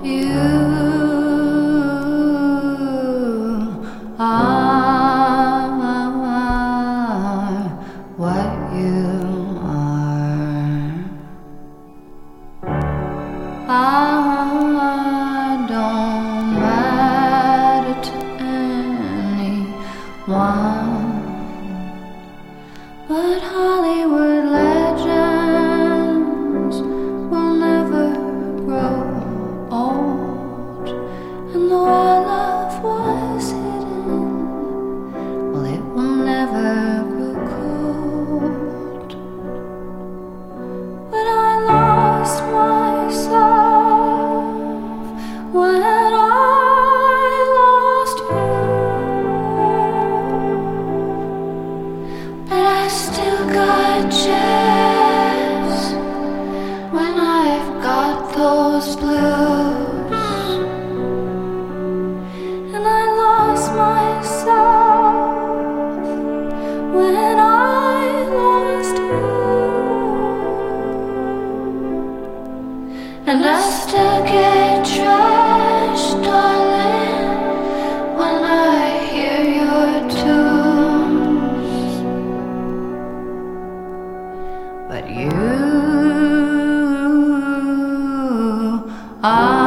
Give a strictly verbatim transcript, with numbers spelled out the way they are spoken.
You are what you are. I don't matter to anyone, but Hollywood legends will never grow old. And though our love was hidden, well, it will never grow cold. But I lost myself when I lost you, but I still got chance when I've got those blues. And I lost myself when I lost you, and I still get trashed, darling, when I hear your tunes. But you are